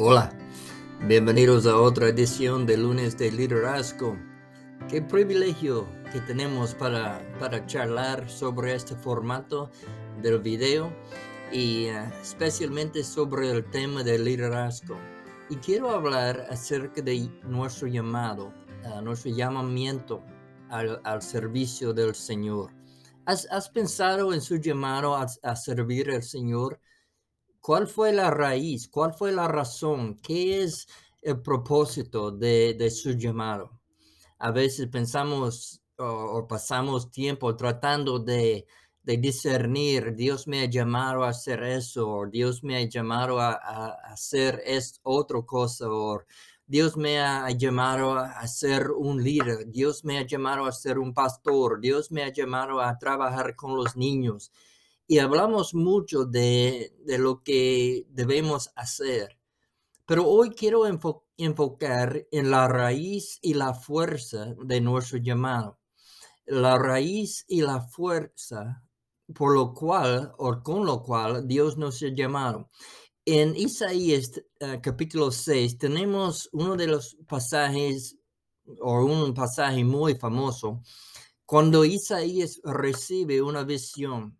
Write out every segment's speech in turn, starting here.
Hola, bienvenidos a otra edición de Lunes de Liderazgo. Qué privilegio que tenemos para charlar sobre este formato del video y especialmente sobre el tema del liderazgo. Y quiero hablar acerca de nuestro llamado, nuestro llamamiento al servicio del Señor. ¿Has pensado en su llamado a servir al Señor? ¿Cuál fue la raíz? ¿Cuál fue la razón? ¿Qué es el propósito de su llamado? A veces pensamos o pasamos tiempo tratando de discernir, Dios me ha llamado a hacer eso, o Dios me ha llamado a hacer otra cosa, o Dios me ha llamado a ser un líder, Dios me ha llamado a ser un pastor, Dios me ha llamado a trabajar con los niños. Y hablamos mucho de lo que debemos hacer, pero hoy quiero enfocar en la raíz y la fuerza de nuestro llamado. La raíz y la fuerza por lo cual o con lo cual Dios nos ha llamado. En Isaías capítulo 6 tenemos uno de los pasajes o un pasaje muy famoso cuando Isaías recibe una visión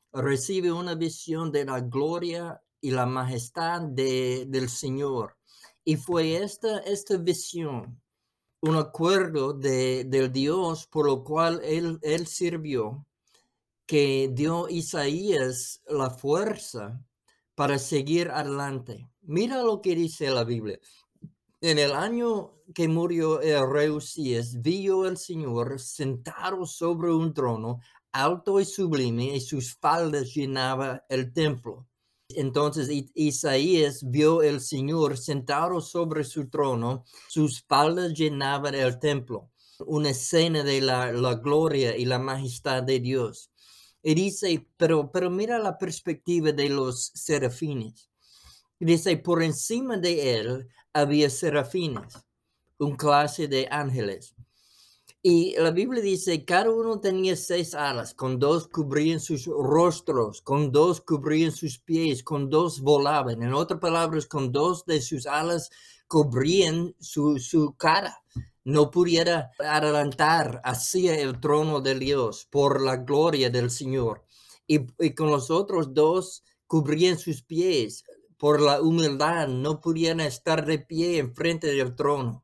de la gloria y la majestad del Señor. Y fue esta visión, un acuerdo del Dios por lo cual él sirvió, que dio a Isaías la fuerza para seguir adelante. Mira lo que dice la Biblia. En el año que murió el rey Usías, vio el Señor sentado sobre un trono alto y sublime, y sus faldas llenaban el templo. Entonces Isaías vio el Señor sentado sobre su trono, sus faldas llenaban el templo. Una escena de la gloria y la majestad de Dios. Y dice, pero mira la perspectiva de los serafines. Dice, por encima de él había serafines, un clase de ángeles. Y la Biblia dice, cada uno tenía 6 alas, con 2 cubrían sus rostros, con 2 cubrían sus pies, con 2 volaban. En otras palabras, con 2 de sus alas cubrían su cara. No pudiera adelantar hacia el trono de Dios por la gloria del Señor. Y con los otros 2 cubrían sus pies. Por la humildad, no podían estar de pie enfrente del trono.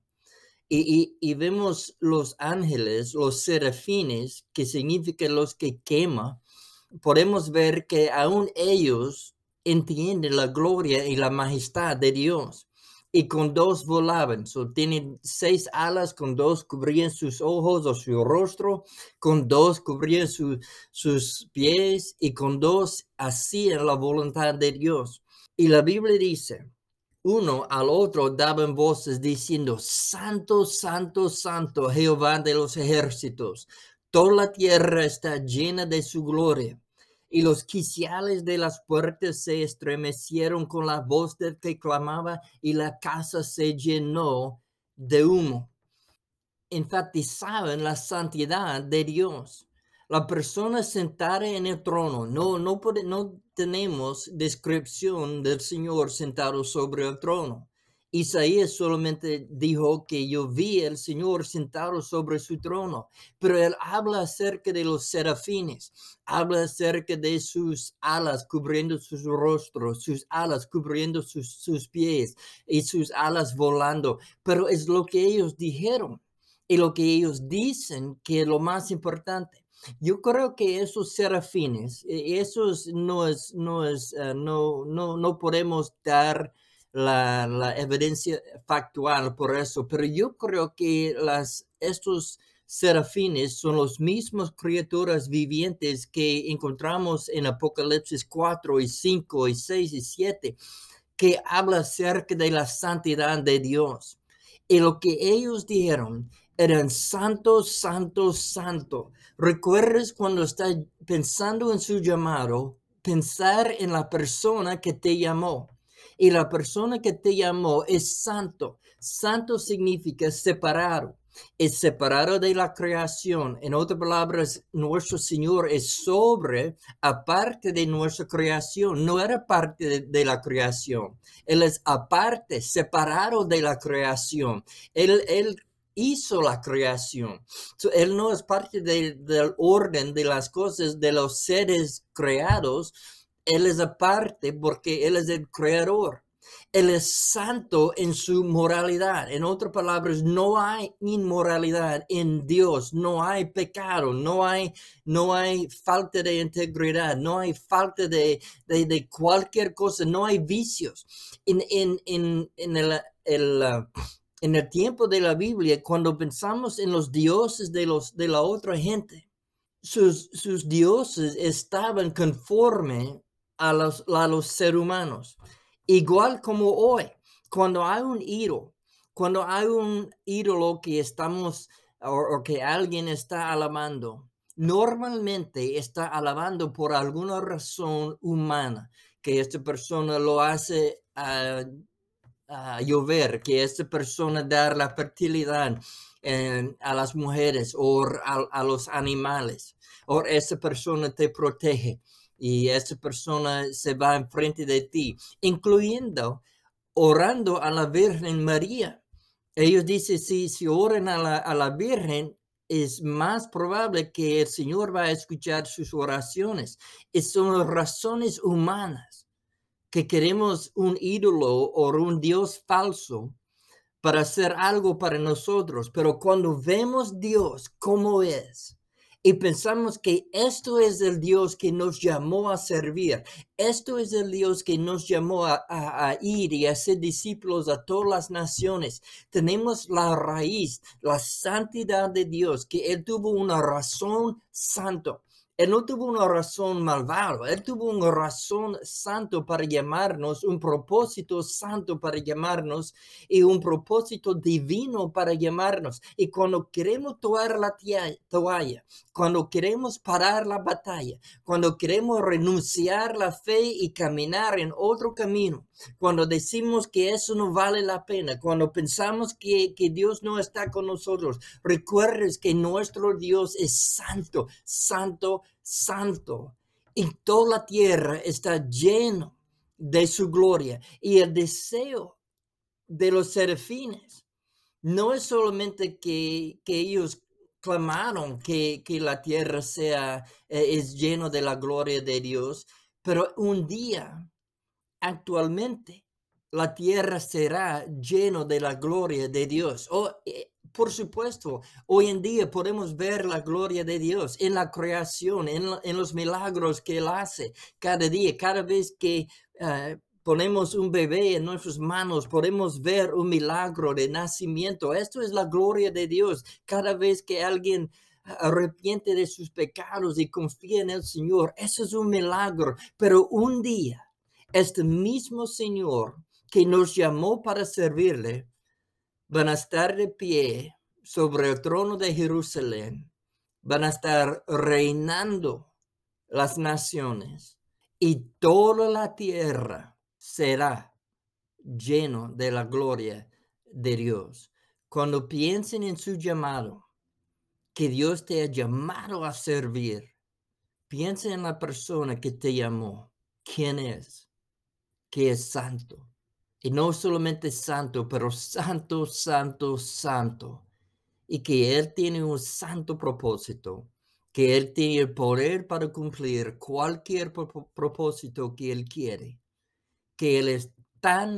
Y vemos los ángeles, los serafines, que significan los que quema. Podemos ver que aún ellos entienden la gloria y la majestad de Dios. Y con 2 volaban. Tienen 6 alas, con 2 cubrían sus ojos o su rostro, con 2 cubrían sus pies, y con 2 hacían la voluntad de Dios. Y la Biblia dice, uno al otro daban voces diciendo, Santo, Santo, Santo, Jehová de los ejércitos. Toda la tierra está llena de su gloria. Y los quiciales de las puertas se estremecieron con la voz del que clamaba, y la casa se llenó de humo. Enfatizaban la santidad de Dios. La persona sentada en el trono, no tenemos descripción del Señor sentado sobre el trono. Isaías solamente dijo que yo vi al Señor sentado sobre su trono, pero él habla acerca de los serafines, habla acerca de sus alas cubriendo sus rostros, sus alas cubriendo sus pies y sus alas volando, pero es lo que ellos dijeron. Y lo que ellos dicen que es lo más importante. Yo creo que esos serafines, esos no podemos dar la evidencia factual por eso, pero yo creo que estos serafines son los mismos criaturas vivientes que encontramos en Apocalipsis 4 y 5 y 6 y 7, que habla acerca de la santidad de Dios. Y lo que ellos dijeron eran santo, santo, santo. ¿Recuerdas cuando estás pensando en su llamado, pensar en la persona que te llamó? Y la persona que te llamó es santo. Santo significa separado. es separado de la creación. En otras palabras, nuestro Señor es sobre, aparte de nuestra creación. No era parte de la creación. Él es aparte, separado de la creación. Él hizo la creación. So, él no es parte del orden de las cosas, de los seres creados. Él es aparte porque Él es el creador. Él es santo en su moralidad. En otras palabras, no hay inmoralidad en Dios, no hay pecado, no hay falta de integridad, no hay falta de cualquier cosa, no hay vicios. En el tiempo de la Biblia, cuando pensamos en los dioses de la otra gente, sus dioses estaban conforme a los seres humanos. Igual como hoy, cuando hay un ídolo que estamos o que alguien está alabando, normalmente está alabando por alguna razón humana, que esta persona lo hace llover, que esta persona da la fertilidad a las mujeres o a los animales, o esa persona te protege y esa persona se va enfrente de ti, incluyendo orando a la Virgen María. Ellos dicen, si oran a la Virgen, es más probable que el Señor va a escuchar sus oraciones. Y son razones humanas que queremos un ídolo o un Dios falso para hacer algo para nosotros, pero cuando vemos Dios como es y pensamos que esto es el Dios que nos llamó a servir, esto es el Dios que nos llamó a ir y a ser discípulos a todas las naciones, tenemos la raíz, la santidad de Dios, que Él tuvo una razón santo. Él no tuvo una razón malvada, Él tuvo una razón santo para llamarnos, un propósito santo para llamarnos y un propósito divino para llamarnos. Y cuando queremos tomar la toalla, cuando queremos parar la batalla, cuando queremos renunciar la fe y caminar en otro camino, cuando decimos que eso no vale la pena, cuando pensamos que Dios no está con nosotros, recuerdes que nuestro Dios es santo, santo, santo. Y toda la tierra está lleno de su gloria. Y el deseo de los serafines no es solamente que ellos clamaron que la tierra sea es lleno de la gloria de Dios, pero un día, actualmente, la tierra será lleno de la gloria de Dios. Por supuesto, hoy en día podemos ver la gloria de Dios en la creación, en los milagros que Él hace cada día, cada vez que ponemos un bebé en nuestras manos, podemos ver un milagro de nacimiento. Esto es la gloria de Dios. Cada vez que alguien arrepiente de sus pecados y confía en el Señor, eso es un milagro. Pero un día, este mismo Señor que nos llamó para servirle, van a estar de pie sobre el trono de Jerusalén, van a estar reinando las naciones y toda la tierra será lleno de la gloria de Dios. Cuando piensen en su llamado, que Dios te ha llamado a servir, piensa en la persona que te llamó. ¿Quién es? Que es santo. Y no solamente santo, pero santo, santo, santo. Y que Él tiene un santo propósito, que Él tiene el poder para cumplir cualquier propósito que Él quiere, que Él es tan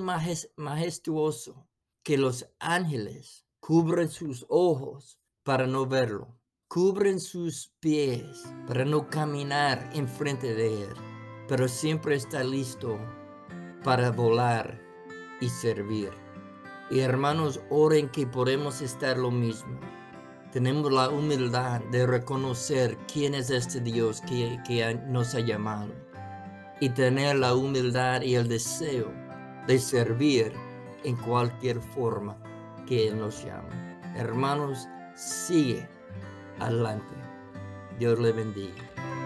majestuoso que los ángeles cubren sus ojos para no verlo, cubren sus pies para no caminar enfrente de Él, pero siempre está listo para volar y servir. Y hermanos, oren que podemos estar lo mismo. Tenemos la humildad de reconocer quién es este Dios que nos ha llamado y tener la humildad y el deseo de servir en cualquier forma que Él nos llame. Hermanos, sigue adelante. Dios le bendiga.